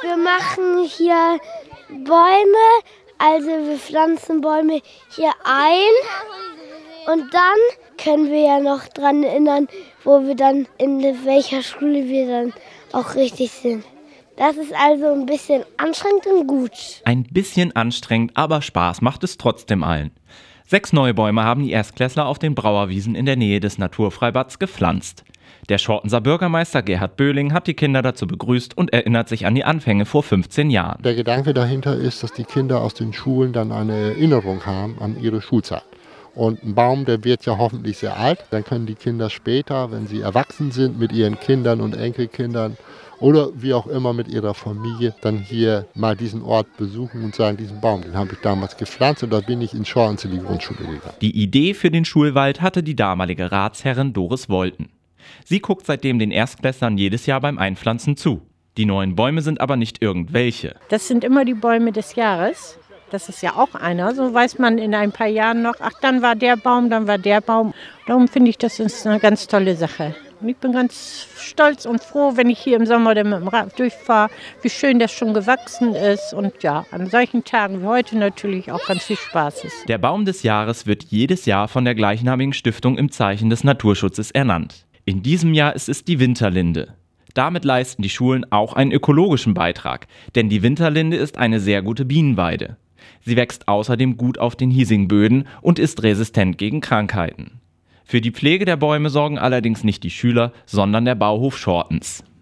Wir machen hier Bäume, also wir pflanzen Bäume hier ein und dann können wir ja noch dran erinnern, wo wir dann in welcher Schule wir dann auch richtig sind. Das ist also ein bisschen anstrengend und gut. Ein bisschen anstrengend, aber Spaß macht es trotzdem allen. 6 neue Bäume haben die Erstklässler auf den Brauerwiesen in der Nähe des Naturfreibads gepflanzt. Der Schortenser Bürgermeister Gerhard Böhling hat die Kinder dazu begrüßt und erinnert sich an die Anfänge vor 15 Jahren. Der Gedanke dahinter ist, dass die Kinder aus den Schulen dann eine Erinnerung haben an ihre Schulzeit. Und ein Baum, der wird ja hoffentlich sehr alt. Dann können die Kinder später, wenn sie erwachsen sind, mit ihren Kindern und Enkelkindern oder wie auch immer mit ihrer Familie, dann hier mal diesen Ort besuchen und sagen, diesen Baum, den habe ich damals gepflanzt und da bin ich in Schortens in die Grundschule gegangen. Die Idee für den Schulwald hatte die damalige Ratsherrin Doris Wolten. Sie guckt seitdem den Erstklässlern jedes Jahr beim Einpflanzen zu. Die neuen Bäume sind aber nicht irgendwelche. Das sind immer die Bäume des Jahres. Das ist ja auch einer. So weiß man in ein paar Jahren noch, ach, dann war der Baum, dann war der Baum. Darum finde ich, das ist eine ganz tolle Sache. Und ich bin ganz stolz und froh, wenn ich hier im Sommer mit dem Rad durchfahre, wie schön das schon gewachsen ist. Und ja, an solchen Tagen wie heute natürlich auch ganz viel Spaß ist. Der Baum des Jahres wird jedes Jahr von der gleichnamigen Stiftung im Zeichen des Naturschutzes ernannt. In diesem Jahr ist es die Winterlinde. Damit leisten die Schulen auch einen ökologischen Beitrag, denn die Winterlinde ist eine sehr gute Bienenweide. Sie wächst außerdem gut auf den hiesigen Böden und ist resistent gegen Krankheiten. Für die Pflege der Bäume sorgen allerdings nicht die Schüler, sondern der Bauhof Schortens.